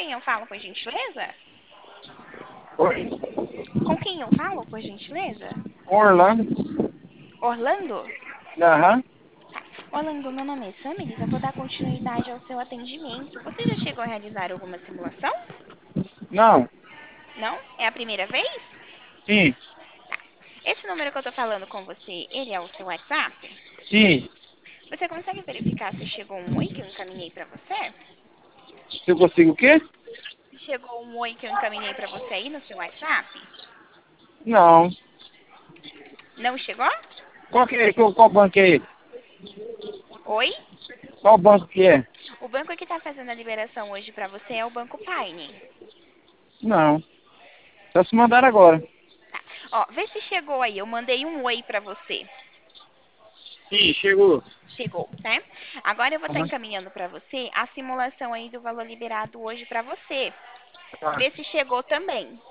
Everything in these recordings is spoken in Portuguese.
quem eu falo, por gentileza? Oi? Com quem eu falo, por gentileza? Orlando? Orlando? Aham. Orlando, meu nome é Samiris. Eu vou dar continuidade ao seu atendimento. Você já chegou a realizar alguma simulação? Não. Não? É a primeira vez? Sim. Esse número que eu tô falando com você, ele é o seu WhatsApp? Sim. Você consegue verificar se chegou um oi que eu encaminhei pra você? Se eu consigo o quê? Chegou um oi que eu encaminhei pra você aí no seu WhatsApp? Não. Não chegou? Qual banco é esse? Oi? Qual banco que é? O banco que tá fazendo a liberação hoje pra você é o Banco Paine. Não. Só se mandar agora. Tá. Ó, vê se chegou aí. Eu mandei um oi pra você. Sim, chegou. Chegou, né? Agora eu vou estar Aham. encaminhando pra você a simulação aí do valor liberado hoje pra você. Tá. Vê se chegou também.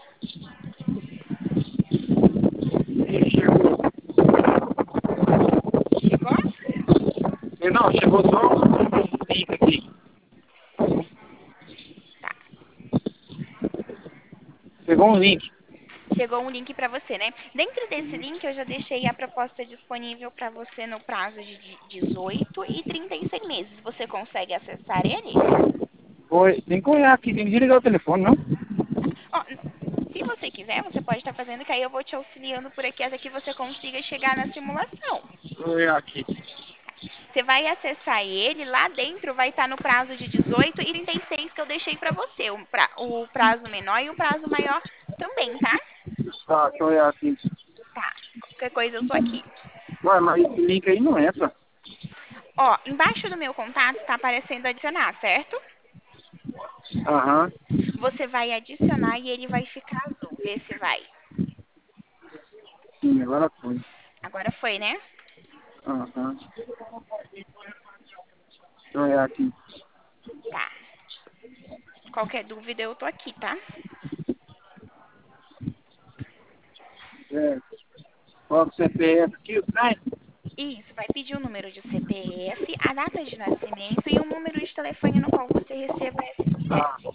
Sim, chegou. Chegou? Não, chegou só um link aqui. Tá. Chegou um link. Chegou um link pra você, né? Dentro desse link eu já deixei a proposta disponível pra você no prazo de 18 e 36 meses. Você consegue acessar ele? Oi. Tem que olhar aqui. Tem que desligar o telefone, não? Ó, se você quiser, você pode estar fazendo, que aí eu vou te auxiliando por aqui até que você consiga chegar na simulação. Vou olhar aqui. Você vai acessar ele, lá dentro vai estar no prazo de 18 e 36 que eu deixei para você. O prazo menor e o prazo maior também, tá? Tá, deixa eu olhar aqui. Tá. Qualquer coisa eu tô aqui. Ué, mas esse link aí não entra. Ó, embaixo do meu contato está aparecendo adicionar, certo? Aham. Você vai adicionar e ele vai ficar azul. Vê se vai. Sim, agora foi. Agora foi, né? Aham. Deixa eu olhar aqui. Tá. Qualquer dúvida eu tô aqui, tá? É. Qual o CPF aqui, o trem? Isso, vai pedir o número de CPF, a data de nascimento e o número de telefone no qual você receba Tá. SMS.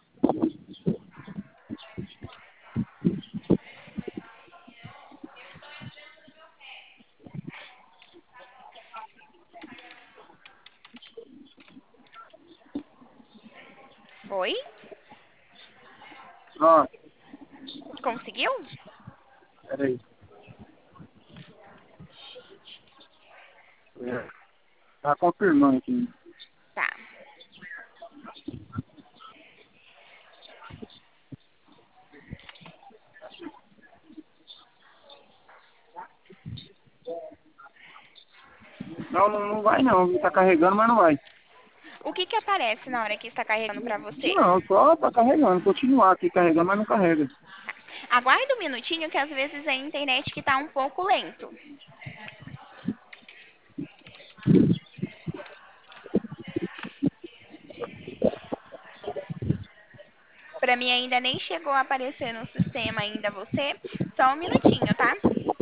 Foi? Ó, Conseguiu? peraí. É. Tá confirmando aqui. Tá. Não, não vai não. Tá carregando, mas não vai. O que que aparece na hora que está carregando para você? Não, só tá carregando. Continuar aqui carregando, mas não carrega. Aguarda um minutinho que às vezes é a internet que está um pouco lento. Para mim ainda nem chegou a aparecer no sistema ainda você. Só um minutinho, tá?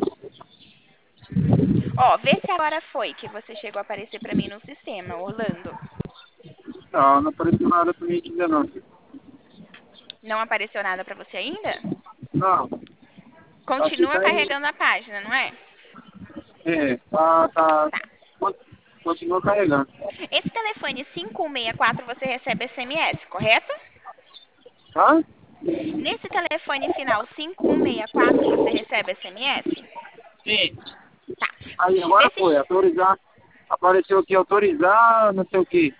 Ó, vê se agora foi que você chegou a aparecer para mim no sistema, Orlando. Não, não apareceu nada pra mim aqui ainda não. Não apareceu nada para você ainda? Não, tá aqui, Continua tá aí. carregando a página, não é? É, tá. Tá. Continua carregando. Esse telefone 5164 você recebe SMS, correto? Tá? Nesse telefone final 5164 você recebe SMS? Sim. Tá. Aí Vê agora se foi, autorizar. Apareceu aqui autorizar, não sei o que.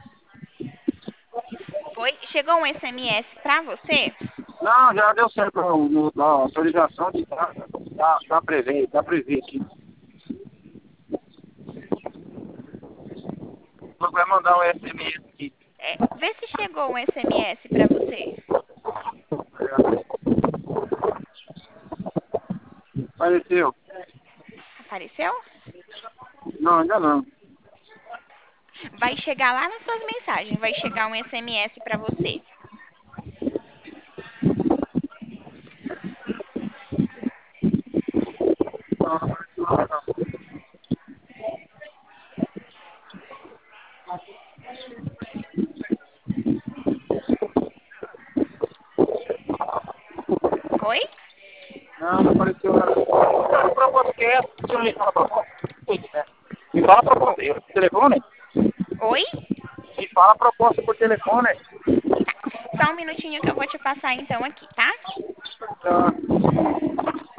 foi. Chegou um SMS pra você? Não, já deu certo a autorização de tá previsto aqui. Vai mandar um SMS aqui. É, vê se chegou um SMS pra você. Apareceu. Apareceu? Não, ainda não. Vai chegar lá nas suas mensagens. Vai chegar um SMS pra você. Não, apareceu nada não. Oi? Não, não apareceu nada. A proposta que é essa? Deixa eu me falar a proposta. Me fala a proposta aí, por telefone? Oi? Me fala a proposta por telefone. Só um minutinho que eu vou te passar então aqui, tá? Tá.